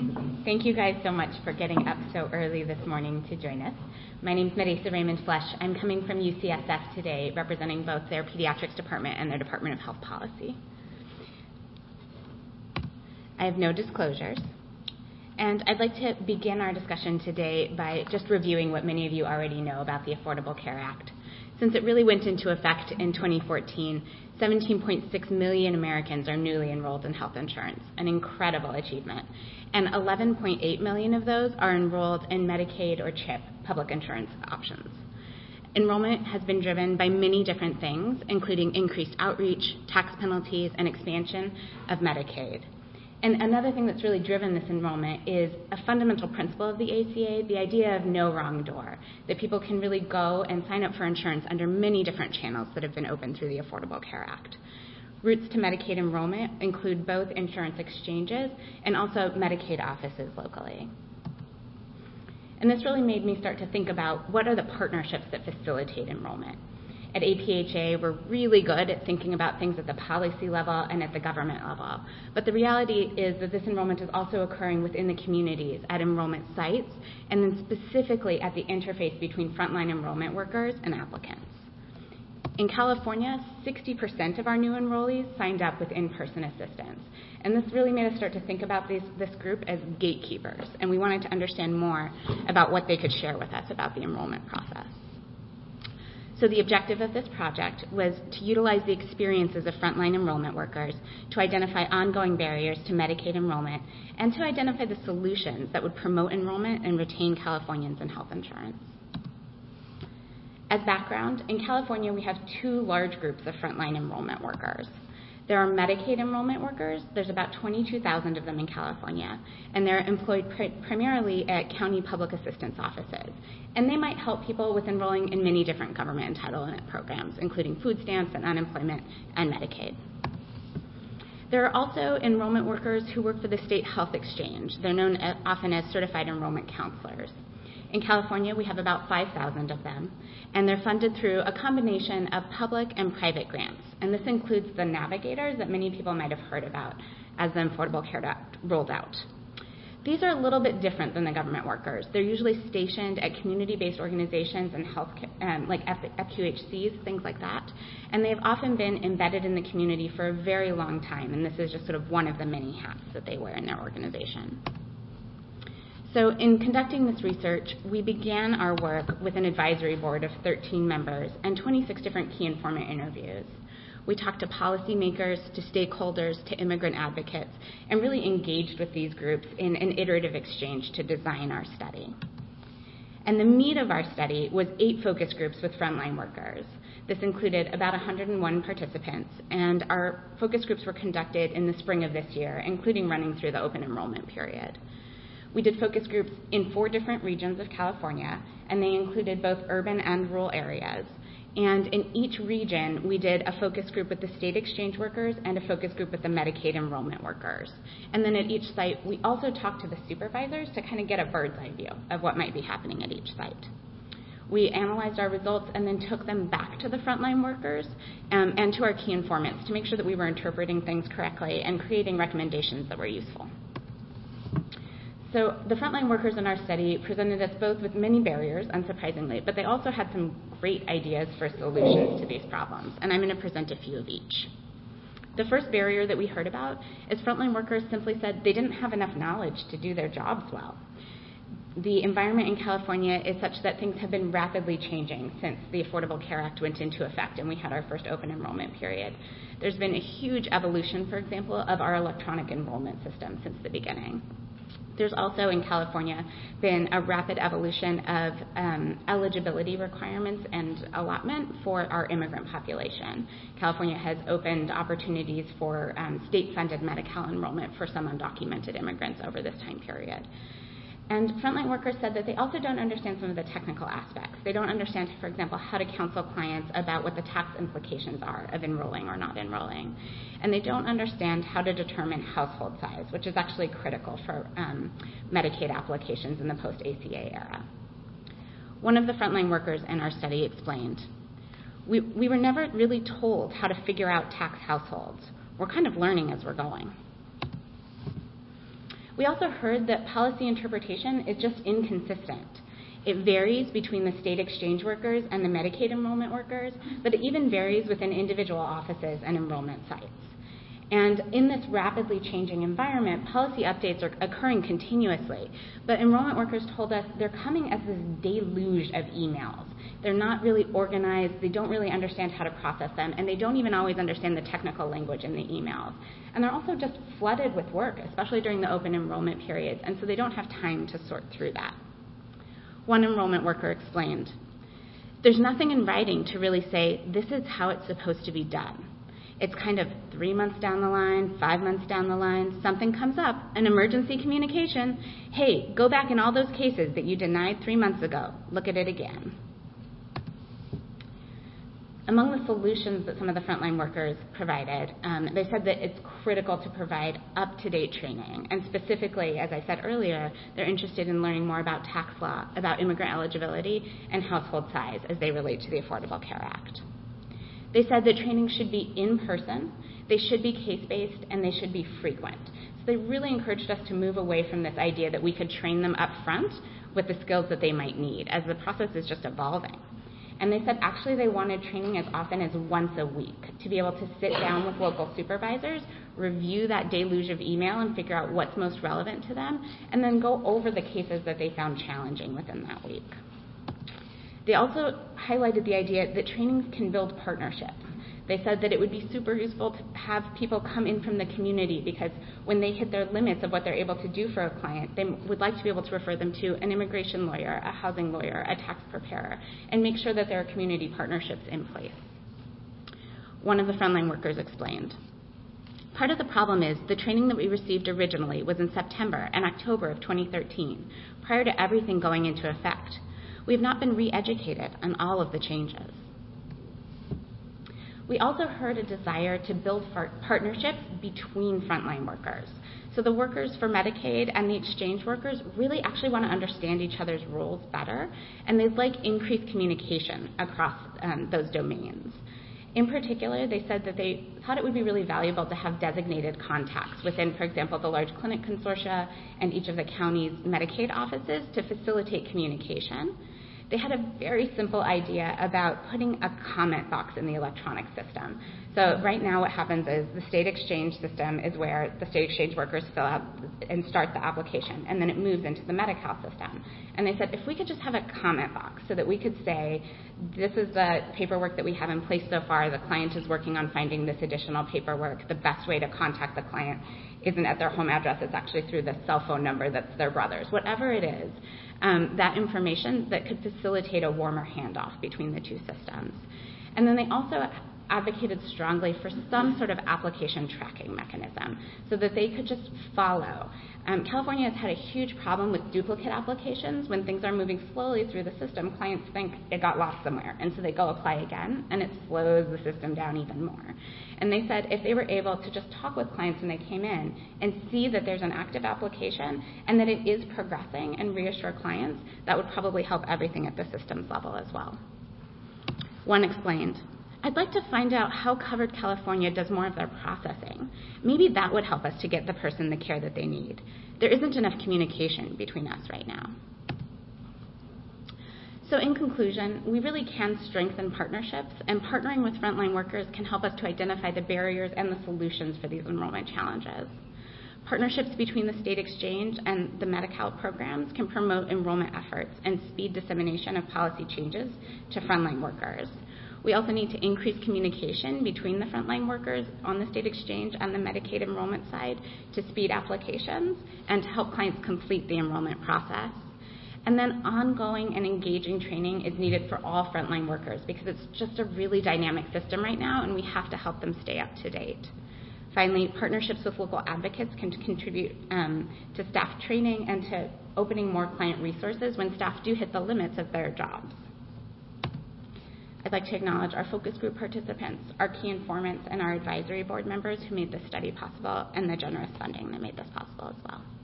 Thank you guys so much for getting up so early this morning to join us. My name is Marisa Raymond Flesh. I'm coming from UCSF today, representing both their pediatrics department and their Department of Health Policy. I have no disclosures. And I'd like to begin our discussion today by just reviewing what many of you already know about the Affordable Care Act. Since it really went into effect in 2014, 17.6 million Americans are newly enrolled in health insurance, an incredible achievement. And 11.8 million of those are enrolled in Medicaid or CHIP, public insurance options. Enrollment has been driven by many different things, including increased outreach, tax penalties, and expansion of Medicaid. And another thing that's really driven this enrollment is a fundamental principle of the ACA, the idea of no wrong door, that people can really go and sign up for insurance under many different channels that have been opened through the Affordable Care Act. Routes to Medicaid enrollment include both insurance exchanges and also Medicaid offices locally. And this really made me start to think about what are the partnerships that facilitate enrollment. At APHA, we're really good at thinking about things at the policy level and at the government level. But the reality is that this enrollment is also occurring within the communities at enrollment sites, and then specifically at the interface between frontline enrollment workers and applicants. In California, 60% of our new enrollees signed up with in-person assistance. And this really made us start to think about this group as gatekeepers, and we wanted to understand more about what they could share with us about the enrollment process. So the objective of this project was to utilize the experiences of frontline enrollment workers to identify ongoing barriers to Medicaid enrollment and to identify the solutions that would promote enrollment and retain Californians in health insurance. As background, in California, we have two large groups of frontline enrollment workers. There are Medicaid enrollment workers. There's about 22,000 of them in California, and they're employed primarily at county public assistance offices. And they might help people with enrolling in many different government entitlement programs, including food stamps and unemployment and Medicaid. There are also enrollment workers who work for the state health exchange. They're known often as certified enrollment counselors. In California, we have about 5,000 of them, and they're funded through a combination of public and private grants. And this includes the navigators that many people might have heard about as the Affordable Care Act rolled out. These are a little bit different than the government workers. They're usually stationed at community-based organizations and health, like FQHCs, things like that. And they've often been embedded in the community for a very long time, and this is just sort of one of the many hats that they wear in their organization. So in conducting this research, we began our work with an advisory board of 13 members and 26 different key informant interviews. We talked to policymakers, to stakeholders, to immigrant advocates, and really engaged with these groups in an iterative exchange to design our study. And the meat of our study was 8 focus groups with frontline workers. This included about 101 participants, and our focus groups were conducted in the spring of this year, including running through the open enrollment period. We did focus groups in 4 different regions of California, and they included both urban and rural areas. And in each region, we did a focus group with the state exchange workers and a focus group with the Medicaid enrollment workers. And then at each site, we also talked to the supervisors to kind of get a bird's eye view of what might be happening at each site. We analyzed our results and then took them back to the frontline workers and to our key informants to make sure that we were interpreting things correctly and creating recommendations that were useful. So the frontline workers in our study presented us both with many barriers, unsurprisingly, but they also had some great ideas for solutions to these problems, and I'm going to present a few of each. The first barrier that we heard about is frontline workers simply said they didn't have enough knowledge to do their jobs well. The environment in California is such that things have been rapidly changing since the Affordable Care Act went into effect and we had our first open enrollment period. There's been a huge evolution, for example, of our electronic enrollment system since the beginning. There's also in California been a rapid evolution of eligibility requirements and allotment for our immigrant population. California has opened opportunities for state-funded Medi-Cal enrollment for some undocumented immigrants over this time period. And frontline workers said that they also don't understand some of the technical aspects. They don't understand, for example, how to counsel clients about what the tax implications are of enrolling or not enrolling. And they don't understand how to determine household size, which is actually critical for Medicaid applications in the post-ACA era. One of the frontline workers in our study explained, we were never really told how to figure out tax households. We're kind of learning as we're going. We also heard that policy interpretation is just inconsistent. It varies between the state exchange workers and the Medicaid enrollment workers, but it even varies within individual offices and enrollment sites. And in this rapidly changing environment, policy updates are occurring continuously, but enrollment workers told us they're coming as this deluge of emails. They're not really organized, they don't really understand how to process them, and they don't even always understand the technical language in the emails. And they're also just flooded with work, especially during the open enrollment periods, and so they don't have time to sort through that. One enrollment worker explained, "There's nothing in writing to really say, this is how it's supposed to be done. It's kind of 3 months down the line, 5 months down the line, something comes up, an emergency communication. Hey, go back in all those cases that you denied 3 months ago. Look at it again." Among the solutions that some of the frontline workers provided, they said that it's critical to provide up-to-date training. And specifically, as I said earlier, they're interested in learning more about tax law, about immigrant eligibility, and household size as they relate to the Affordable Care Act. They said that training should be in person, they should be case-based, and they should be frequent. So they really encouraged us to move away from this idea that we could train them up front with the skills that they might need as the process is just evolving. And they said actually they wanted training as often as once a week to be able to sit down with local supervisors, review that deluge of email and figure out what's most relevant to them, and then go over the cases that they found challenging within that week. They also highlighted the idea that training can build partnerships. They said that it would be super useful to have people come in from the community because when they hit their limits of what they're able to do for a client, they would like to be able to refer them to an immigration lawyer, a housing lawyer, a tax preparer, and make sure that there are community partnerships in place. One of the frontline workers explained, "Part of the problem is the training that we received originally was in September and October of 2013, prior to everything going into effect. We have not been re-educated on all of the changes." We also heard a desire to build partnerships between frontline workers. So the workers for Medicaid and the exchange workers really actually want to understand each other's roles better, and they'd like increased communication across those domains. In particular, they said that they thought it would be really valuable to have designated contacts within, for example, the large clinic consortia and each of the county's Medicaid offices to facilitate communication. They had a very simple idea about putting a comment box in the electronic system. So right now what happens is the state exchange system is where the state exchange workers fill out and start the application, and then it moves into the Medi-Cal system. And they said if we could just have a comment box so that we could say, this is the paperwork that we have in place so far, the client is working on finding this additional paperwork, the best way to contact the client isn't at their home address, it's actually through the cell phone number that's their brother's, whatever it is, that information that could facilitate a warmer handoff between the two systems. And then they also advocated strongly for some sort of application tracking mechanism so that they could just follow. California has had a huge problem with duplicate applications. When things are moving slowly through the system, clients think it got lost somewhere, and so they go apply again, and it slows the system down even more. And they said if they were able to just talk with clients when they came in and see that there's an active application and that it is progressing and reassure clients, that would probably help everything at the systems level as well. One explained, "I'd like to find out how Covered California does more of their processing. Maybe that would help us to get the person the care that they need. There isn't enough communication between us right now." So in conclusion, we really can strengthen partnerships, and partnering with frontline workers can help us to identify the barriers and the solutions for these enrollment challenges. Partnerships between the state exchange and the Medi-Cal programs can promote enrollment efforts and speed dissemination of policy changes to frontline workers. We also need to increase communication between the frontline workers on the state exchange and the Medicaid enrollment side to speed applications and to help clients complete the enrollment process. And then ongoing and engaging training is needed for all frontline workers because it's just a really dynamic system right now, and we have to help them stay up to date. Finally, partnerships with local advocates can contribute to staff training and to opening more client resources when staff do hit the limits of their jobs. I'd like to acknowledge our focus group participants, our key informants, and our advisory board members who made this study possible, and the generous funding that made this possible as well.